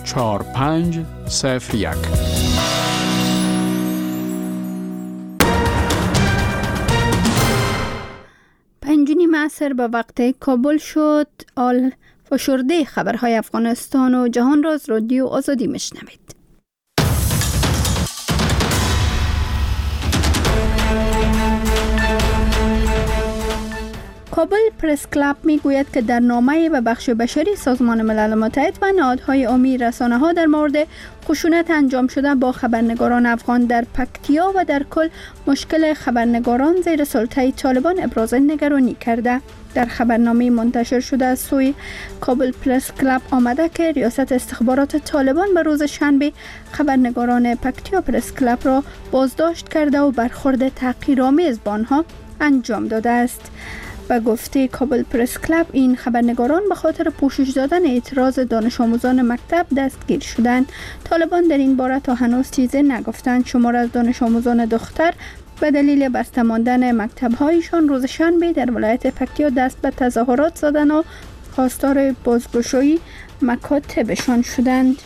4501. پنجونیم عصر به وقت کابل شد. آل فشرده خبرهای افغانستان و جهان را از رادیو آزادی میشنوید. کابل پرس کلاب میگوید که در نامه به بخش بشری سازمان ملل متحد و نهادهای عمومی رسانه‌ها در مورد خشونت انجام شده با خبرنگاران افغان در پکتیا و در کل مشکل خبرنگاران زیر سلطه طالبان ابراز نگرانی کرده. در خبرنامه منتشر شده از سوی کابل پرس کلاب آمده که ریاست استخبارات طالبان به روز شنبه خبرنگاران پکتیا پرس کلاب را بازداشت کرده و برخورد تحقیرآمیز با آنها انجام داده است. به گفته کابل پرس کلاب این خبرنگاران به خاطر پوشش دادن اعتراض دانش آموزان مکتب دستگیر شدند. طالبان در این باره تا هنوز چیزی نگفتند. شمار از دانش آموزان دختر به دلیل بسته ماندن مکتب‌هایشان روز شنبه در ولایت پکتیا دست به تظاهرات زدند و خواستار بازگشایی مکاتبشان شدند.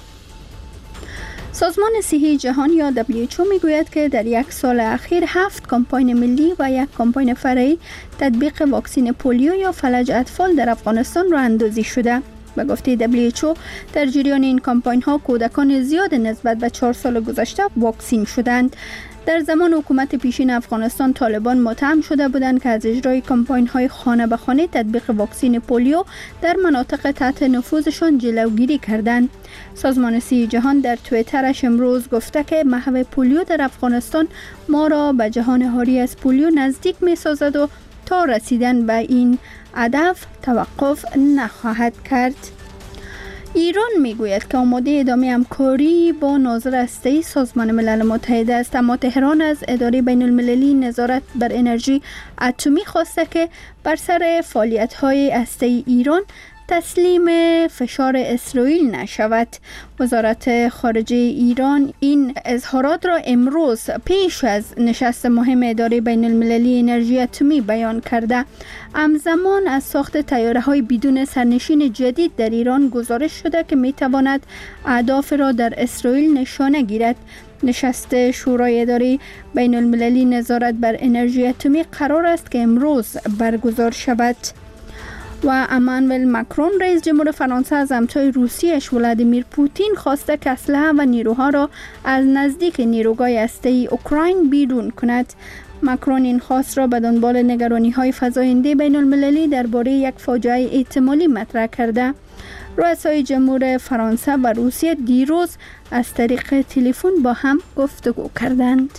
سازمان صحی جهان یا WHO میگوید که در یک سال اخیر 7 کمپاین ملی و یک کمپاین فرعی تطبیق واکسن پولیو یا فلج اطفال در افغانستان راه اندازی شده. به گفته WHO در جریان این کمپاین ها کودکان زیاد نسبت به 4 سال گذشته واکسین شدند. در زمان حکومت پیشین افغانستان طالبان متهم شده بودند که از اجرای کمپاین های خانه به خانه تطبیق واکسن پولیو در مناطق تحت نفوذشان جلوگیری کردند. سازمان صحی جهان در توییترش امروز گفته که محو پولیو در افغانستان ما را به جهان حاری از پولیو نزدیک می سازد و تا رسیدن به این هدف توقف نخواهد کرد. ایران میگوید که آماده ادامه همکاری با ناظر هسته‌ای سازمان ملل متحد است، اما تهران از اداره بین المللی نظارت بر انرژی اتمی خواسته که بر سر فعالیت‌های هسته‌ای ایران تسلیم فشار اسرائیل نشود. وزارت خارجه ایران این اظهارات را امروز پیش از نشست مهم اداره بین المللی انرژی اتمی بیان کرده. همزمان از ساخت طیاره‌های بدون سرنشین جدید در ایران گزارش شده که می‌تواند اهداف را در اسرائیل نشانه گیرد. نشست شورای اداره بین المللی نظارت بر انرژی اتمی قرار است که امروز برگزار شود. و امانوئل ماکرون رئیس جمهور فرانسه از همتای روسیه‌اش ولادیمیر پوتین خواسته که اسلحه و نیروها را از نزدیک نیروگاه هسته‌ای اوکراین بیرون کند. ماکرون این خواست را به دنبال نگرانی‌های فزاینده بین المللی درباره یک فاجعه احتمالی مطرح کرده. رؤسای جمهور فرانسه و روسیه دیروز از طریق تلفن با هم گفتگو کردند.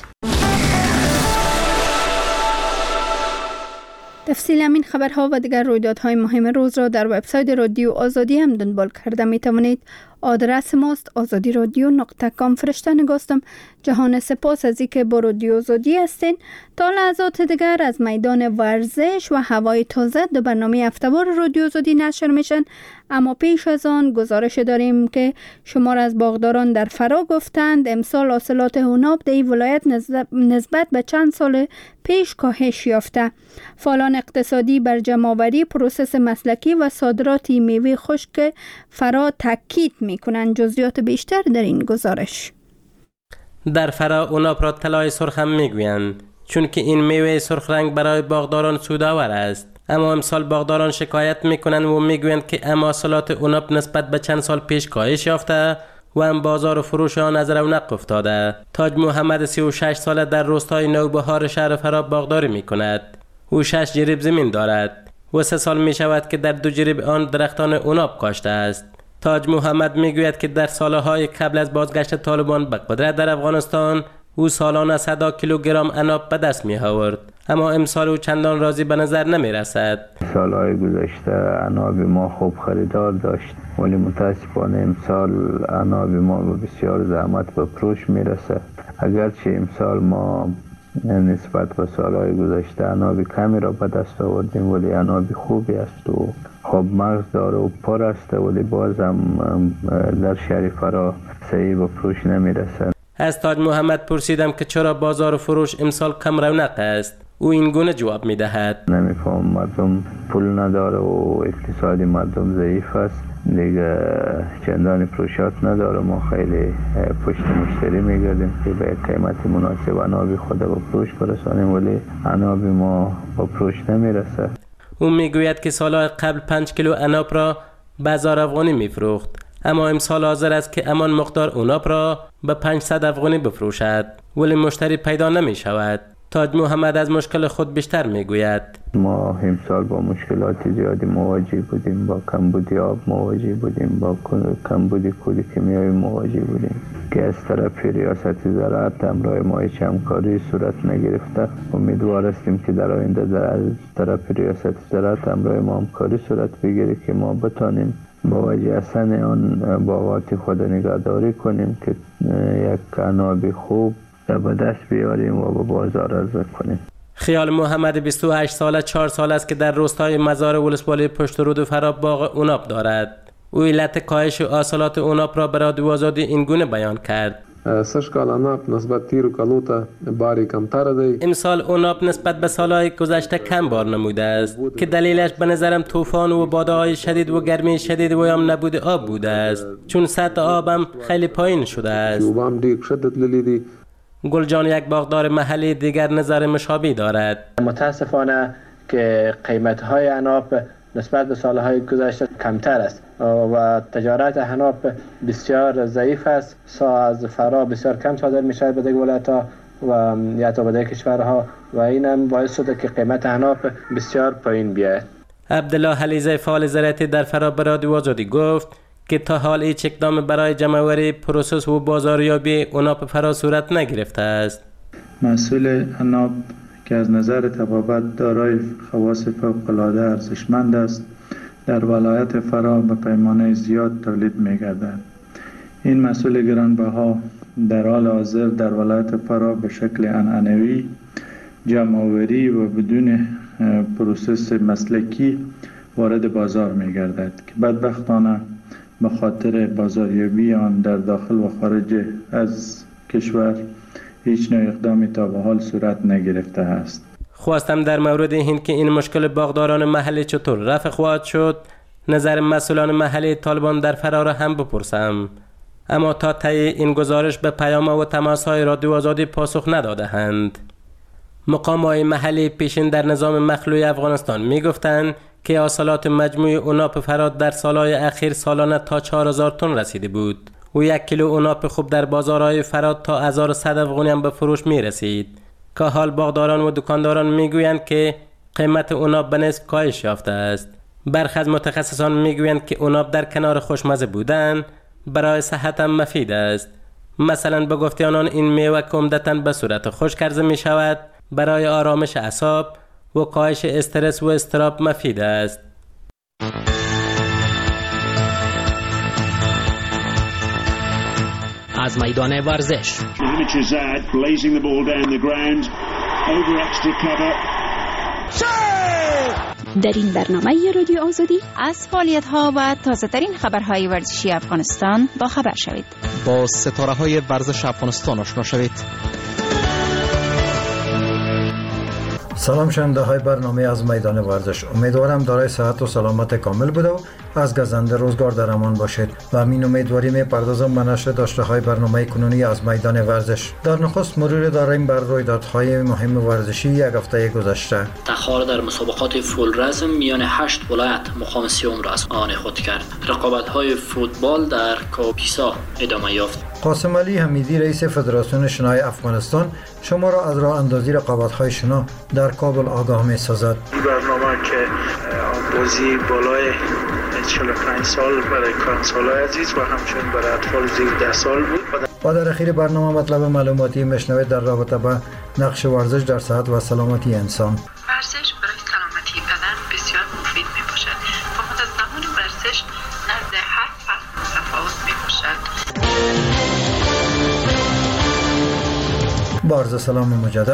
تفصیل همین خبرها و دیگر رویدادهای مهم روز را در وبسایت رادیو آزادی هم دنبال کرده می توانید. آدرس ماست azadiradyo.com. فرشته نگاستم. جهان سپاس از اینکه با رادیو آزادی هستین. تا لحظات دیگر از میدان ورزش و هوای تازه دو برنامه هفته‌وار رادیو آزادی نشر میشن، اما پیش از آن گزارش داریم که شمار از باغداران در فرا گفتند امسال حاصلات حناب در این ولایت نسبت به چند سال پیش کاهش یافته. فعالان اقتصادی بر جمع‌آوری، پروسس مسلکی و صادرات میوه خشک فرا تاکید میکنند. جزئیات بیشتر در این گزارش. در فرا اوناب را طلای سرخ هم میگویند، چون که این میوه سرخ رنگ برای باغداران سودآور است. اما امسال باغداران شکایت میکنند و میگویند که حاصلات اوناب نسبت به چند سال پیش کاهش یافته و هم بازار و فروش آن از رونق افتاده. تاج محمد 36 ساله در روستای نوبهار شهر فرا باغداری میکند. او 6 جریب زمین دارد و 3 سال میشود که در 2 جریب آن درختان اوناب کاشته است. تاج محمد میگوید که در سالهای قبل از بازگشت طالبان به قدرت در افغانستان او سالانه 100 کیلوگرم عناب به دست می آورد، اما امسال او چندان راضی به نظر نمی رسد. سالهای گذشته عناب ما خوب خریدار داشت، ولی متاسفانه امسال عناب ما به بسیار زحمت به فروش می رسد. اگرچه امسال ما نسبت به سالهای گذشته عناب کمی را به دست آوردیم، ولی عناب خوبی است و خوب مغز داره و پر است، ولی بازم در شهر فرا صحیح به فروش نمی رسد. از تاج محمد پرسیدم که چرا بازار و فروش امسال کم رونق است. او این گونه جواب می دهد: نمیفهم، مردم پول نداره و اقتصادی مردم ضعیف است. دیگه چندانی فروشات نداره. ما خیلی پشت مشتری میگردیم که به قیمت مناسب عناب خود به فروش برسانیم، ولی عناب ما به فروش نمیرسه. او میگوید که سالهای قبل 5 کیلو عناب را به 1000 افغانی میفروخت، اما امسال حاضر است که همان مقدار عناب را به 500 افغانی بفروشد، ولی مشتری پیدا نمی شود. تاج محمد از مشکل خود بیشتر میگوید. ما امسال با مشکلات زیادی مواجه بودیم، با کمبود آب مواجه بودیم، با کمبود کود کیمیایی مواجه بودیم که از طرف ریاست زراعت همراه ما هیچ همکاری صورت نگرفته. امیدوار هستیم که در آینده از طرف ریاست زراعت همراه ما همکاری صورت بگیره که ما بتانیم با وجه اصلا آن باغات خود نگهداری کنیم که یک عناب خوب به دست بیاریم و به بازار عرضه کنیم. خیال محمد 28 ساله 4 سال است که در روستای مزار ولسوالی پشت رود فرا باغ عناب دارد. او علت کاهش حاصلات عناب را برای رادیو آزادی این گونه بیان کرد. امسال عناب نسبت به سالهای گذشته کم بار نموده است که دلیلش به نظرم طوفان و بادهای شدید و گرمی شدید و هم نبود آب بوده است، چون سطح آبم خیلی پایین شده است. گلجان یک باغدار محلی دیگر نظر مشابه دارد. متاسفانه که قیمت‌های عناب نسبت به سالهای گذشته کمتر است و تجارت عناب بسیار ضعیف است. از فرا بسیار کم صادر می‌شود به دیگر ولایت‌ها و یا تا به دیگر کشورها و این هم باعث شده که قیمت عناب بسیار پایین بیاید. عبدالله حلیزه فعال زراعتی در فرا به رادیو آزادی گفت که تا حال هیچ اقدام برای جمع‌آوری پروسس و بازاریابی عناب فرا صورت نگرفته است. محصول عناب که از نظر طبابت دارای خواص فوق‌العاده ارزشمند است، در ولایت فرا به پیمانه زیاد تولید می‌گردد. این محصول گرانبها در حال حاضر در ولایت فرا به شکل عنعنوی جمع‌آوری و بدون پروسس مسلکی وارد بازار می‌گردد که بدبختانه به خاطر بازاریابی آن در داخل و خارج از کشور هیچ نوع اقدامی تا به حال صورت نگرفته است. خواستم در مورد این که این مشکل باغداران محلی چطور رفع خواهد شد نظر مسئولان محلی طالبان در فرا را هم بپرسم، اما تا طی این گزارش به پیام و تماس‌های رادیو آزادی پاسخ نداده‌اند. مقام‌های محلی پیشین در نظام مخلوع افغانستان می‌گفتند که حاصلات مجموعی عناب فرا در سالهای اخیر سالانه تا 4000 تن رسیده بود و 1 کیلو عناب خوب در بازارهای فرا تا 1100 افغانی هم به فروش می رسید که حال باغداران و دکانداران می گویند که قیمت عناب به نصف کاهش یافته است. برخی از متخصصان می گویند که عناب در کنار خوشمزه بودن برای صحت هم مفید است. مثلا به گفته آنان این میوه که عمدتاً به صورت خشک عرضه می شود برای آرامش اعصاب و کاهش استرس و اضطراب مفید است. از میدان ورزش در این برنامه رادیو آزادی از فعالیت‌ها و تازه‌ترین خبرهای ورزشی افغانستان با خبر شوید. با ستاره‌های ورزش افغانستان آشنا شوید. سلام شنونده های برنامه از میدان ورزش، امیدوارم دارای صحت و سلامت کامل بوده و از گزنده روزگار در امان باشید و همین امیدواری میپردازم به نشر داشته های برنامه کنونی از میدان ورزش. در نخست مرور داریم بر رویدادهای مهم ورزشی یک هفته گذشته. تخار در مسابقات فول رزم میان 8 ولایت مقام سیوم را از آن خود کرد. رقابت‌های فوتبال در کاپیسا ادامه یافت. قاسم علی حمیدی رئیس فدراسیون شنای افغانستان شما را از راه اندازی رقابت‌های شنا در کابل آگاه می‌سازد. این برنامه که بازی بالای 45 سال برای کارنسال‌های عزیز و همچنین برای اطفال زیر 10 سال بود. و در اخیر برنامه مطلب معلوماتی میشنوید در رابطه با نقش ورزش در صحت و سلامتی انسان. ورزش برای سلامتی بدن بسیار مفید میباشد. فقط از زمان ورزش نزد هر فرد متفاوت میباشد. با عرض سلام مجدد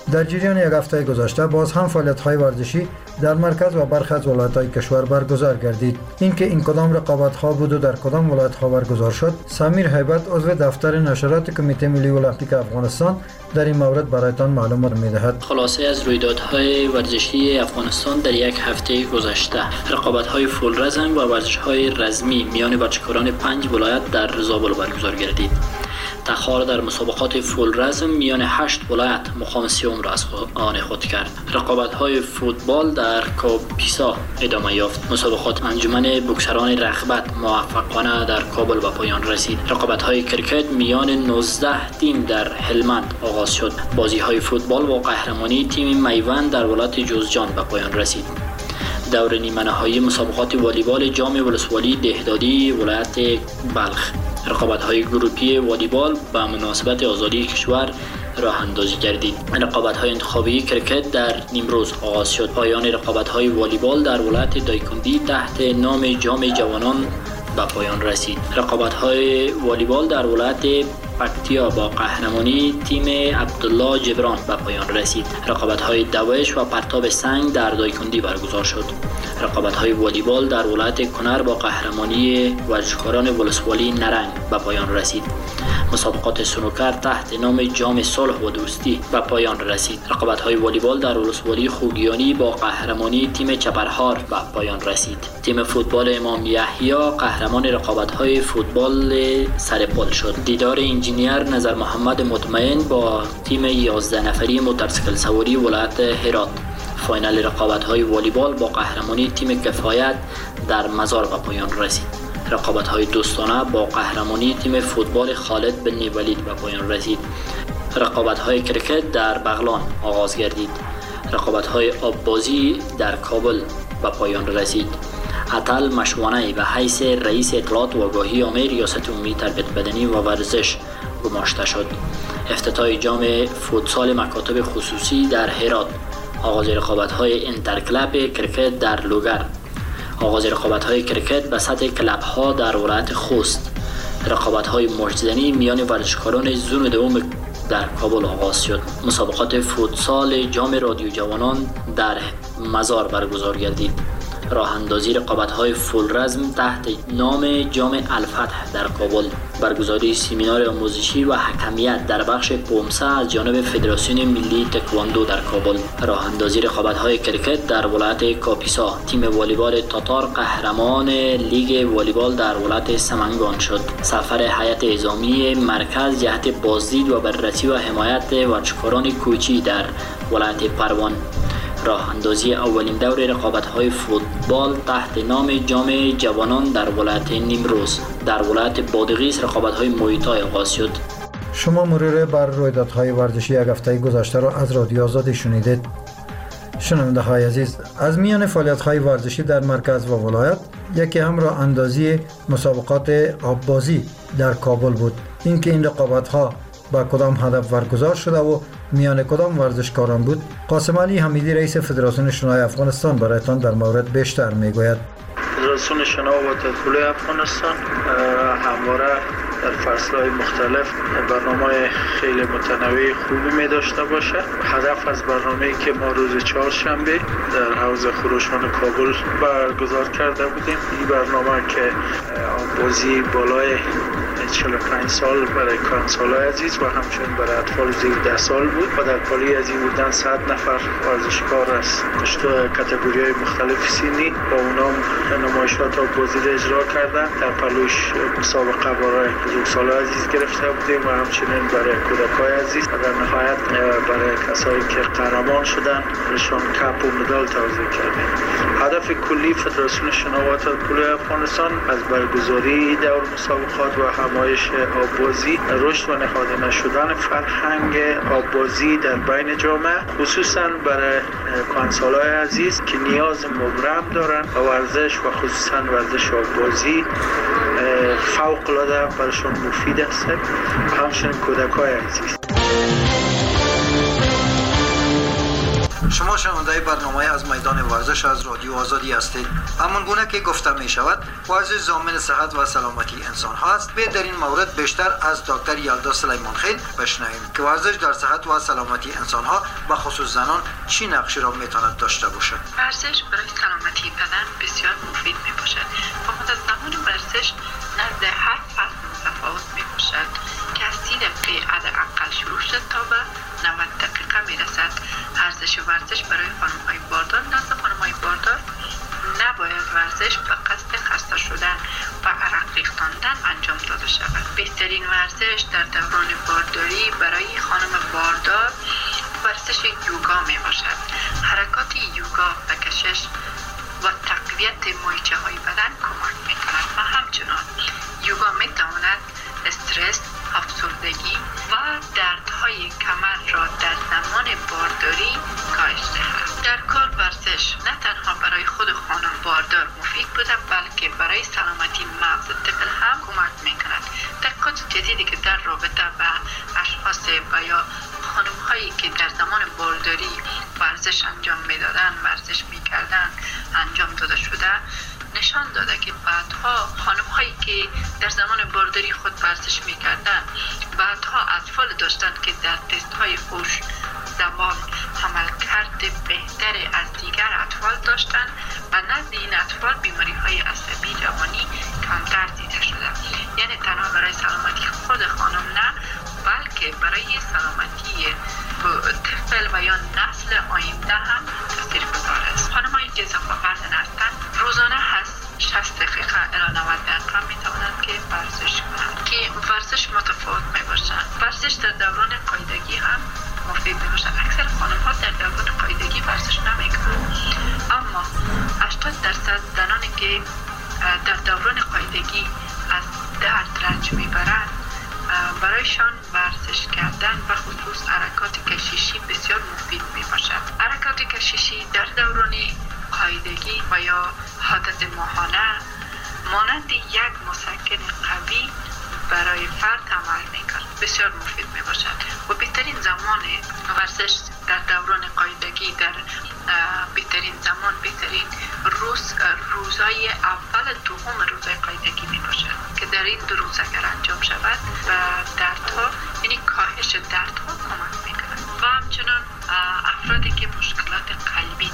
در جریان یک هفته گذشته باز هم فعالیت‌های ورزشی در مرکز و برخی از ولایت‌های کشور برگزار گردید. اینکه این کدام رقابت‌ها بود و در کدام ولایت‌ها برگزار شد، سمیر هیبت عضو دفتر نشرات کمیته ملی المپیک افغانستان در این مورد برایتان معلومات می‌دهد. خلاصه از رویدادهای ورزشی افغانستان در یک هفته گذشته، رقابت‌های فول رزم و ورزش‌های رزمی میان ورزشکاران 5 ولایت در زابل برگزار گردید. تخار در مسابقات فول رزم میان 8 ولایت مقام سوم را از آن خود کرد. رقابت‌های فوتبال در کاپیسا ادامه یافت. مسابقات انجمن بوکسران رغبت موفقانه در کابل به پایان رسید. رقابت‌های کرکت میان 19 تیم در هلمند آغاز شد. بازی‌های فوتبال با قهرمانی تیم میوند در ولایت جوزجان به پایان رسید. دور نیمه‌نهایی مسابقات والیبال جام ولسوالی دهدادی ولایت بلخ. رقابت‌های گروپی والیبال به مناسبت آزادی کشور راه اندازی گردید. رقابت‌های انتخابی کرکت در نیمروز آغاز شد. پایان رقابت‌های والیبال در ولایت دایکندی تحت نام جام جوانان به پایان رسید. رقابت‌های والیبال در ولایت پکتیا با قهرمانی تیم عبدالله جبران به پایان رسید. رقابت‌های دوش و پرتاب سنگ در دایکندی برگزار شد. رقابت‌های والیبال در ولایت کنر با قهرمانی ورزشکاران ولسوالی نرنگ به پایان رسید. مسابقات سنوکر تحت نام جام صلح و دوستی به پایان رسید. رقابت‌های والیبال در ولسوالی خوگیانی با قهرمانی تیم چپرهار به پایان رسید. تیم فوتبال امام یحیی قهرمان رقابت‌های فوتبال سرپل شد. دیدار انجینیر نظر محمد مطمئن با تیم 11 نفری موتورسیکل سواری ولایت هرات. فاینال رقابت‌های والیبال با قهرمانی تیم کفایت در مزار به پایان رسید. رقابت‌های دوستانه با قهرمانی تیم فوتبال خالد بن ولید به پایان رسید. رقابت‌های کرکت در بغلان آغاز گردید. رقابت‌های آببازی در کابل به پایان رسید. عطل مشوانه به حیث رئیس اطلاعات و آگاهی عامه ریاست عمومی تربیت بدنی و ورزش گماشته شد. افتتاح جام فوتسال مکاتب خصوصی در هرات. آغاز رقابت‌های انترکلاب کرکت در لوگر. آغاز رقابت‌های کرکت به سطح کلب‌ها در ولایت خوست. رقابت‌های مشت‌زنی میان ورزشکاران زون دوم در کابل آغاز شد. مسابقات فوتسال جام رادیو جوانان در مزار برگزار گردید. راه اندازی رقابت‌های فول رزم تحت نام جام الفتح در کابل. برگزاری سمینار آموزشی و حکمیت در بخش پومسا از جانب فدراسیون ملی تکواندو در کابل. راه اندازی رقابت‌های کرکت در ولایت کاپیسا. تیم والیبال تاتار قهرمان لیگ والیبال در ولایت سمنگان شد. سفر هیئت نظامی مرکز جهت بازدید و بررسی و حمایت ورزشکاران کوچی در ولایت پروان. راه اندازی اولین دور رقابت‌های فوتبال تحت نام جام جوانان در ولایت نیمروز. در ولایت بادغیس رقابت‌های مویتای آغاز شد. شما مرور بر رویدادهای ورزشی یک هفته گذشته را از رادیو آزادی شنیدید. شنونده‌های عزیز، از میان فعالیت‌های ورزشی در مرکز و ولایت یکی هم راه اندازی مسابقات آببازی در کابل بود. اینکه این رقابت‌ها با کدام هدف برگزار شده و میان کدام ورزشکاران بود، قاسم علی حمیدی رئیس فدراسیون شنای افغانستان برایتان در مورد بیشتر میگوید. فدراسیون شنا و واترپولو افغانستان همواره در فصل‌های مختلف برنامه خیلی متنوع خوبی می داشته باشه. هدف از برنامه‌ای که ما روز چهارشنبه در حوض خروشان کابل برگزار کرده بودیم، این برنامه که بازی بالای 45 سال برای کانسالای عزیز و همچنین برای اطفال زیر 10 سال بود و در پالی از این بودن 100 نفر ورزشکار از کاتگوری‌های مختلف سنی با اونام نمایشات بازی را اجرا کردن. در پلوش مسابقه برای بزرگسالای عزیز گرفته بودیم و همچنین برای کودکای عزیز و در نهایت برای کسایی که قهرمان شدن برایشان کپ و مدال توزیع کردیم. هدف کلی فدراسیون شنا و واترپولو افغانستان از برگزاری دور مسابقات و همایش آببازی رشد و نهاده نشدن فرهنگ آببازی در بین جامعه، خصوصا برای کانسالای عزیز که نیاز مبرم دارن و ورزش و خصوصا ورزش آببازی فوق العاده برشان مفید است و همچنین کودکای عزیز. شما شنونده برنامه از میدان ورزش از رادیو آزادی هستید. همان گونه که گفته می شود ورزش ضامن صحت و سلامتی انسان ها است. در این مورد بیشتر از دکتر یلدا سلیمان خیل بشنویم که ورزش در صحت و سلامتی انسان ها به خصوص زنان چی نقشی را میتواند داشته باشد. ورزش برای سلامتی بدن بسیار مفید می باشد. فقط از زمان ورزش نزد هر فرد متفاوت می باشد که از 30 دقیقه حداقل شروع شد تا به 90 دقیقه می رسد. ورزش برای خانم‌های باردار نزد خانم‌های باردار نباید ورزش به قصد خسته شدن و عرق ریختاندن انجام داده شود. بهترین ورزش در دوران بارداری برای خانم باردار ورزش یوگا می باشد. حرکات یوگا و کشش و تقویت مایچه های بدن کمک می کند و همچنان یوگا می تواند استرس، افسردگی و دردهای کمر را در زمان بارداری کاهش دهد. در کل ورزش نه تنها برای خود خانم باردار مفید بوده بلکه برای سلامتی مغز طفل هم کمک می کند. تحقیقات جدیدی که در رابطه با اشخاص و یا خانم هایی که در زمان بارداری ورزش انجام می دادن ورزش می کردن انجام داده شده نشان داده که بعدها خانم هایی که در زمان بارداری خود ورزش می کردن بعدها اطفال داشتن که در تست های هوش زبان عملکرد بهتر از دیگر اطفال داشتن و نزد این اطفال بیماری های عصبی روانی کمتر دیده شده. یعنی تنها برای سلامتی خود خانم نه بلکه برای سلامتی طفل و یا نسل آینده هم تاثیرگذار است. خانم‌هایی که اضافه وزن هستند روزانه 60 دقیقه الی 90 دقیقه می توانند که ورزش کنند که ورزش متفاوت می باشند. ورزش در دوران قاعدگی هم مفید می باشد. اکثر خانم‌ها در دوران قاعدگی ورزش نمی کنند اما 80% زنانی که در دوران قاعدگی از درد رنج می برند برایشان ورزش کردن و خصوص حرکات کششی بسیار مفید می باشد. حرکات کششی در دوران قاعدگی و یا حالت ماهانه مانند یک مسکن قوی برای فرد عمل می کند. بسیار مفید می باشد و بهترین زمان ورزش در دوران قاعدگی در بهترین زمان بهترین روزهای اول دوم روزهای قاعدگی می باشد که در این 2 روز اگر انجام شود و دردها یعنی کاهش دردها کمک می کند. و همچنان افرادی که مشکلات قلبی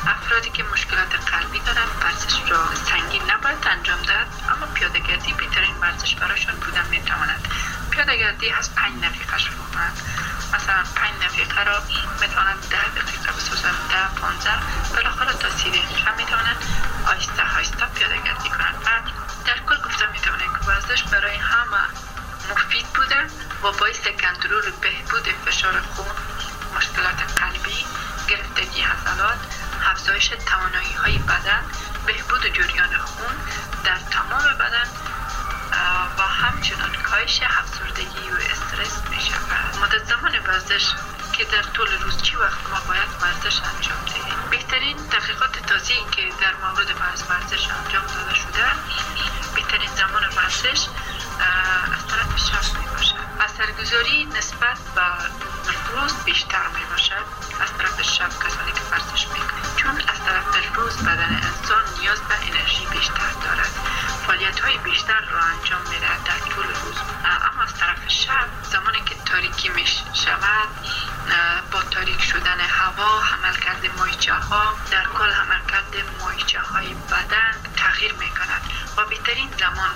دارند ورزش را سنگین نباید انجام داد اما پیاده‌گردی بهترین ورزش برایشان بودن می تواند. پیاده‌گردی از 5 دقیقه شروع کند. مثلا 5 دقیقه را می توانند 10 دقیقه بسازند 10-15 بالاخره تا 30 دقیقه می توانند آهسته پیاده‌گردی کنند. و در کل گفتم می توانند که ورزش برای همه مفید بوده و باعث کنترل بهبود فشار خون، مشکلات قلبی، گرفتگی عضلات، افزایش توانایی‌های بدن، بهبود جریان خون در تمام بدن و همچنان کاهش افسردگی و استرس می‌شود. مدت زمان ورزش که در طول روز چی وقت ما باید ورزش انجام دهیم. بهترین تحقیقات تازه‌ای که در مورد ورزش انجام داده شده بهترین زمان ورزش از طرف شب می باشد. اثرگذاری نسبت به روز بیشتر می باشد از طرف شب کسانی که ورزش می کنند چون از طرف روز بدن انسان نیاز به انرژی بیشتر دارد فعالیت های بیشتر را انجام می دهد در طول روز اما از طرف شب زمانی که تاریکی می شود با تاریک شدن هوا عملکرد مایچه ها در کل عملکرد مایچه های بدن تغییر می کند و بهترین زمان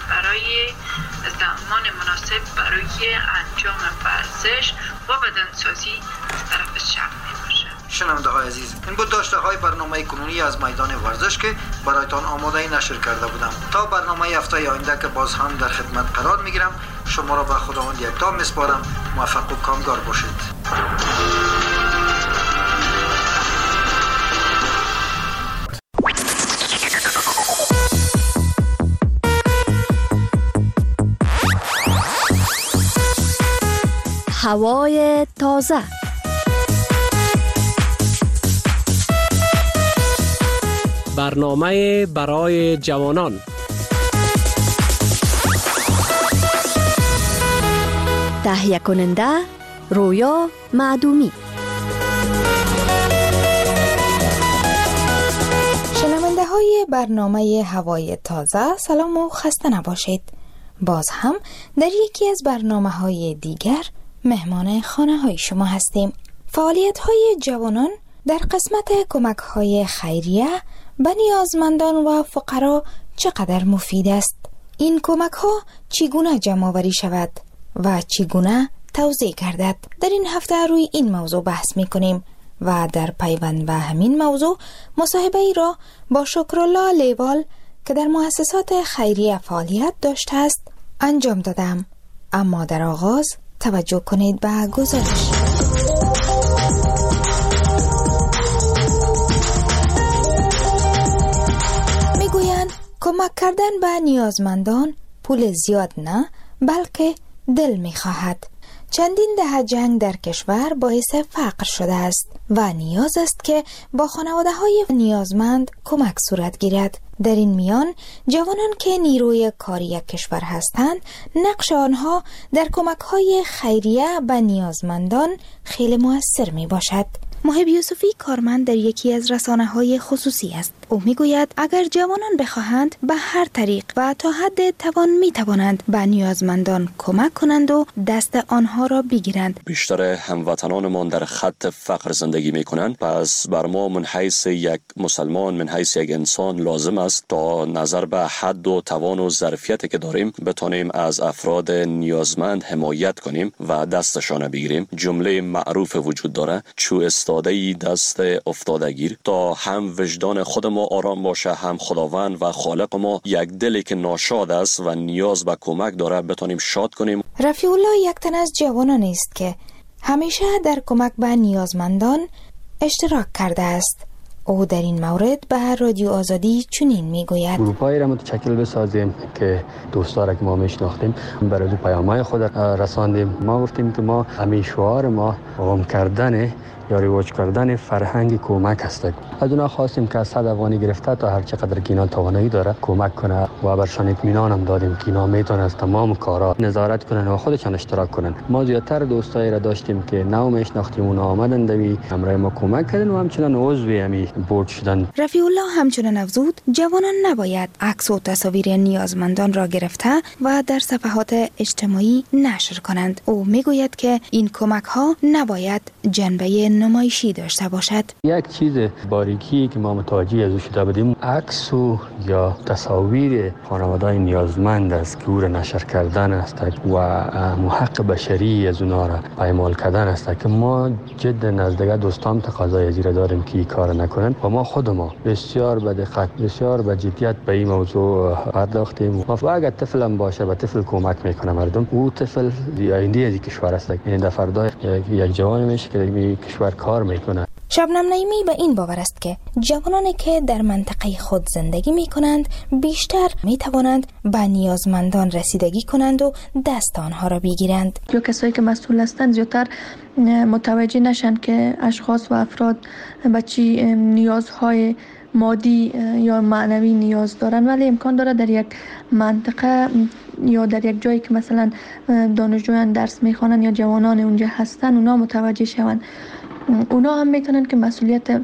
مناسب برای انجام ورزش و بدنسازی از طرف شب می باشد. شنونده های عزیز این بود داشته های برنامه کنونی از میدان ورزش که برایتان آماده نشر کرده بودم. تا برنامه هفته آینده که باز هم در خدمت قرار می گیرم شما را به خداوند یکتا می سپارم. موفق و کامگار باشید. هوای تازه برنامه برای جوانان تهیه کننده رویا معدومی های برنامه هوای تازه سلام و خسته نباشید. باز هم در یکی از برنامه های دیگر مهمان خانه های شما هستیم. فعالیت های جوانان در قسمت کمک های خیریه به نیازمندان و فقرا چقدر مفید است؟ این کمک ها چگونه جمع‌آوری شود و چگونه توزیع گردد؟ در این هفته روی این موضوع بحث می‌کنیم و در پیوند به همین موضوع مصاحبه ای را با شکرالله لیوال که در مؤسسات خیریه فعالیت داشته است انجام دادم. اما در آغاز توجه کنید به گزارش. میگویند کمک کردن به نیازمندان پول زیاد نه بلکه دل میخواهد. چندین دهه جنگ در کشور باعث فقر شده است و نیاز است که با خانواده های نیازمند کمک صورت گیرد. در این میان جوانان که نیروی کاری کشور هستند نقش آنها در کمک های خیریه به نیازمندان خیلی مؤثر می باشد. محب یوسفی کارمند در یکی از رسانه‌های خصوصی است. او میگوید اگر جوانان بخواهند به هر طریق و تا حد توان میتوانند به نیازمندان کمک کنند و دست آنها را بگیرند. بیشتر هموطنانمان در خط فقر زندگی میکنند، پس بر ما من حیث یک مسلمان، من حیث یک انسان لازم است تا نظر به حد و توان و ظرفیتی که داریم بتانیم از افراد نیازمند حمایت کنیم و دستشان بگیریم. جمله معروف وجود داره: چو استاده‌ای دست افتادگیر. تا هم وجدان خود ما آرام باشه، هم خداوند و خالق ما یک دلی که ناشاد است و نیاز به کمک داره بتونیم شاد کنیم. رفیع الله یک تن از جوانان است که همیشه در کمک به نیازمندان اشتراک کرده است. او در این مورد به رادیو آزادی چنین میگوید: گروپایی را متشکل بسازیم که دوستا را که ما میشناختیم برای پیام‌های خود رساندیم. ما گفتیم که ما همیشه شعار ما قوم کردن یا رواج کردن فرهنگ کمک است. از اونا خواستیم که از 100 افغانی گرفته تا هر چقدر که اینا توانایی داره کمک کنه و برشان اطمینان هم دادیم که اینا میتونن از تمام کارا نظارت کنن و خودشان اشتراک کنن. ما زیادتر دوستایی را داشتیم که نو میشناختیم، اونا آمدن دوی همراه ما کمک کردن و همچنان عضوی همی بورد شدن. رفیع الله همچنان افزود جوانان نباید عکس و تصاویر نیازمندان را گرفته و در صفحات اجتماعی نشر کنند. او میگوید که این کمک ها نباید جنبه نمایشی داشته باشد. یک چیز باریکی که ما متوجه از شده بودیم، عکس یا تصاویر خانواده نیازمند است که او را نشر کردن است و حق بشری از اونا را پایمال کردن است که ما جد نزدیک دوستان تقاضای از را داریم که این کار نکنن و ما خود ما بسیار به دقت، بسیار به جدیت به این موضوع پرداختیم. و اگر طفل هم باشه به طفل کمک میکنه مردم، او طفل آینده از کشور است. یعنی در فردا یک جوان میشه که این کشور کار میکنه. شبنم نعیمی به این باور است که جوانانی که در منطقه خود زندگی می کنند بیشتر می توانند به نیازمندان رسیدگی کنند و دست آنها را بگیرند. یا کسایی که مسئول هستند زیادتر متوجه نشن که اشخاص و افراد به چی نیازهای مادی یا معنوی نیاز دارن، ولی امکان داره در یک منطقه یا در یک جایی که مثلا دانشجویان درس میخوانن یا جوانان اونجا هستن اونا متوجه شوند. اونا هم میتونن که مسئولیت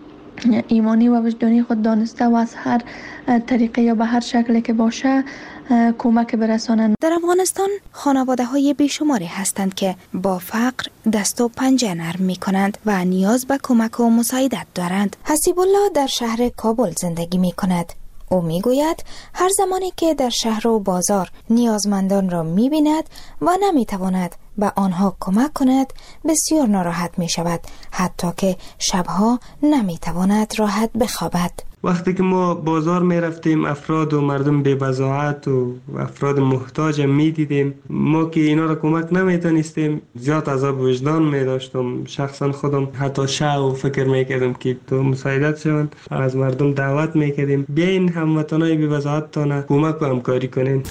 ایمانی و وجدانی خود دانسته و از هر طریقه یا به هر شکلی که باشه کمک برسانند. در افغانستان خانواده های بیشماری هستند که با فقر دست و پنجه نرم می کنند و نیاز به کمک و مساعدت دارند. حسیب الله در شهر کابل زندگی می کند. او می گوید هر زمانی که در شهر و بازار نیازمندان را می بیند و نمی تواند به آنها کمک کند بسیار ناراحت می شود، حتی که شبها نمی تواند راحت بخوابد. وقتی که ما بازار می رفتیم افراد و مردم بی وضاحت و افراد محتاج می دیدیم، ما که اینا را کمک نمی تونستیم زیاد عذاب وجدان می داشتم. شخصا خودم حتی و فکر می کردم که تو مساعدت شوند. از مردم دعوت می کردیم بیاین هموطنای بی وضاحت تانه کمک و همکاری کنین.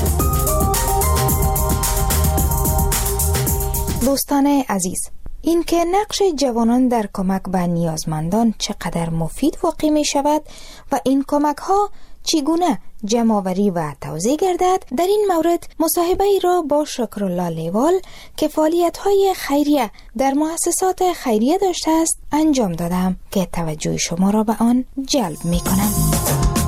دوستان عزیز، این که نقش جوانان در کمک به نیازمندان چقدر مفید واقع می شود و این کمک ها چگونه جمع‌آوری و توزیع گردد، در این مورد مصاحبه ای را با شکرالله لیوال که فعالیت‌های خیریه در مؤسسات خیریه داشته است انجام دادم که توجه شما را به آن جلب می کنم.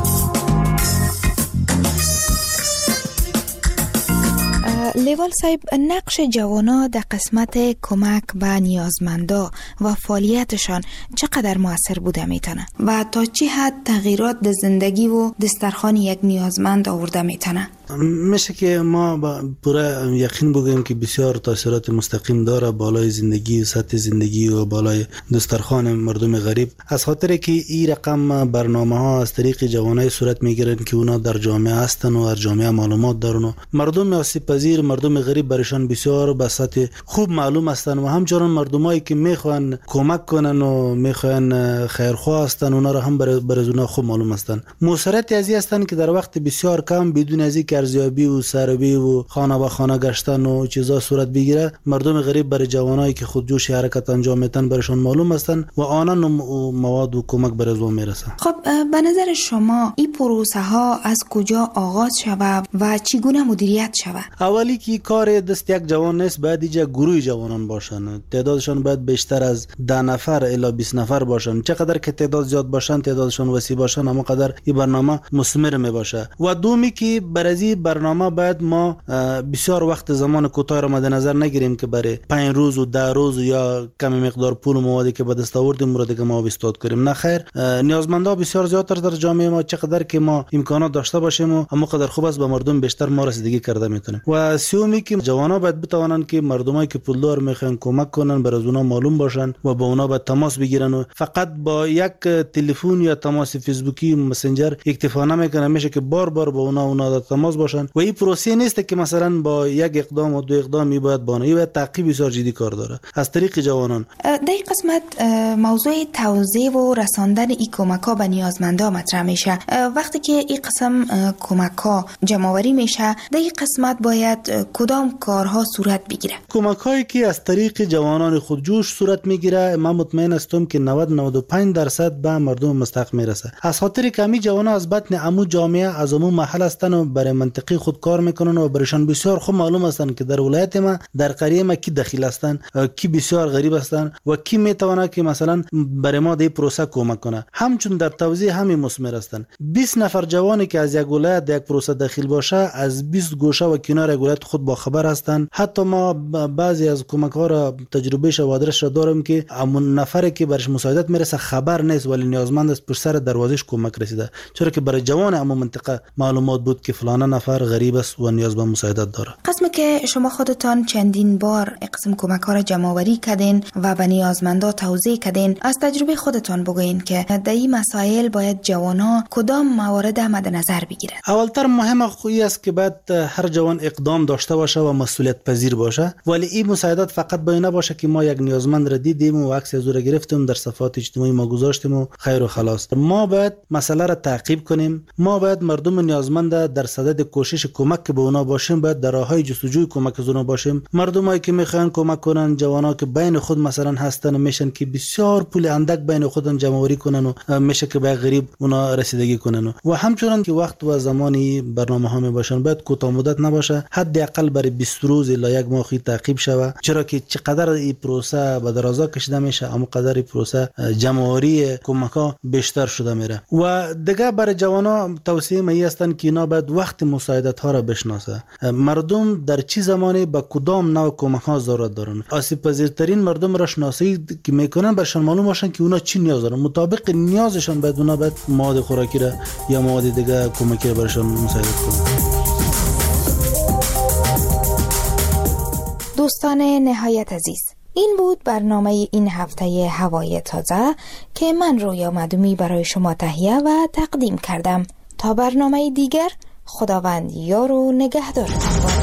لیوال صاحب، نقش جوانا در قسمت کمک به نیازمندا و فعالیتشان چقدر مؤثر بوده میتونه و تا چی حد تغییرات در زندگی و دسترخوان یک نیازمند آورده میتونه؟ میشه که ما پورا یقین بگوییم که بسیار تاثیرات مستقیم داره بالای زندگی، سطح زندگی و بالای دسترخوان مردم غریب، از خاطر که این رقم برنامه ها از طریق جوانای صورت میگیرن که اونا در جامعه هستن و در جامعه معلومات دارن و مردم آسیب پذیر، مردم غریب برشان بسیار به سطح خوب معلوم هستن و همچنان مردمایی که میخوان کمک کنن و میخوان خیرخواه هستن اونا را هم برای اونا خوب معلوم هستن. موثریت ازی هستن که در وقت بسیار کم بدون ازی که ارزیابی و سروی و خانه به خانه گشتن و چیزا صورت بگیره، مردم غریب برای جوانایی که خودجوش حرکت انجام میدن برشان معلوم هستن و آنان مواد و کمک برای او میرسه. خب به نظر شما این پروسه ها از کجا آغاز شود و چگونه مدیریت شود؟ اولی که کار دست یک جوان نیست، باید اینجا گروه جوانان باشن، تعدادشان باید بیشتر از 10 نفر الی 20 نفر باشن. چقدر که تعداد زیاد باشن، تعدادشان وسیع باشن، اما قدر این برنامه مثمر می باشه. و دومی که برای برنامه باید ما بسیار وقت زمان کوتاه را مد نظر نگیریم که برای 5 روز و 10 روز یا کمی مقدار پول و موادی که به دست آوردیم مورد که ما استفاده کنیم. نه خیر، نیازمندا بسیار زیادتر در جامعه ما، چقدر که ما امکانات داشته باشیم و اما قدر خوب است به مردم بیشتر ما رسیدگی کرده میتونیم. و سومی که جوانا باید بتوانند که مردمایی که پولدار میخوان کمک کنن برای اونا معلوم باشن و با اونا باید تماس بگیرن و فقط با یک تلفن یا تماس فیسبوکی مسنجر اکتفا نمیکنه، میشه که بار بار با اونا تماس باشن. و این پروسه نیست که مثلا با یک اقدام و 2 اقدامی باید بانه، این باید تعقیب بسیار جدی کار داره از طریق جوانان. در این قسمت موضوع توزیع و رساندن این کمک‌ها به نیازمندا مطرح میشه. وقتی که این قسم کمک‌ها جمع‌آوری میشه، در این قسمت باید کدام کارها صورت بگیره؟ کمک‌هایی که از طریق جوانان خودجوش صورت میگیره، من مطمئن هستم که 90-95% به مردم مستحق میرسه. از خاطر که همین جوانان از بطن عمو جامعه از عمو محل هستن و برای منطقه خود کار میکنن و برشان بسیار خوب معلوم هستن که در ولایت ما، در قریه ما کی دخیل هستن، کی بسیار غریب هستن و کی میتونه که مثلا برای ما در پروسه کمک کنه. همچون در توزیع همین مثمر هستن. 20 نفر جوانی که از یک ولایت در یک پروسه داخل باشه، از 20 گوشه و کنار ولایت خود با خبر هستن. حتی ما بعضی از کمک ها را تجربه و آدرس را داریم که همون نفری که برش مساعدت میرسه خبر نیست ولی نیازمند است، پر سر دروازش کمک رسیده، چرا که برای جوان همون منطقه معلومات بود که فلان نفر غریب است و نیاز به مساعدت داره. قسمی که شما خودتان چندین بار قسم کمک ها را جمع آوری کردین و به نیازمندا توزیع کردین، از تجربه خودتان بگوین که در این مسائل باید جوانا کدام موارد مد نظر بگیرن؟ اولتر مهم خویی است که باید هر جوان اقدام داشته باشه و مسئولیت پذیر باشه، ولی این مساعدت فقط باید نباشه که ما یک نیازمند را دیدیم و عکس از او را گرفتیم در صفحات اجتماعی ما گذاشتیم و خیر و خلاص. ما باید مسئله را تعقیب کنیم. ما باید مردم نیازمند در صدد کوشش کمک به اونا باشیم، باید در راههای جستجوی کمک از اونا باشیم. مردمایی که میخوان کمک کنن، جوانا که بین خود مثلا هستن میشن که بسیار پول اندک بین خودن جمع آوری کنن و میشه که به غریب اونا رسیدگی کنن و همچنان که وقت و زمانی برنامه ها می باشن باید کوتاه مدت نباشه، حداقل برای 20 روز الی 1 ماه تعقیب شوه، چرا که چقدر این پروسه به درازا کشیده میشه اما قدر این پروسه جمع آوری کمک ها بیشتر شده میره. و دیگه برای جوانا توصیه می هستن که اینا باید وقت مساعدت ها را بشناسه. مردم در چه زمانی با کدام نوع کمک ها ضرورت دارن. آسیب پذیرترین مردم را شناسایی که میکنن برشان معلوم باشن که اونا چی نیاز دارن، مطابق نیازشان باید اونا باید مواد خوراکی را یا مواد دیگه کمکی را برشان مساعدت کنن. دوستان نهایت عزیز، این بود برنامه این هفته هوای تازه که من رویا مدومی برای شما تهیه و تقدیم کردم. تا برنامه دیگر، خداوند یار و نگهدارتان باد.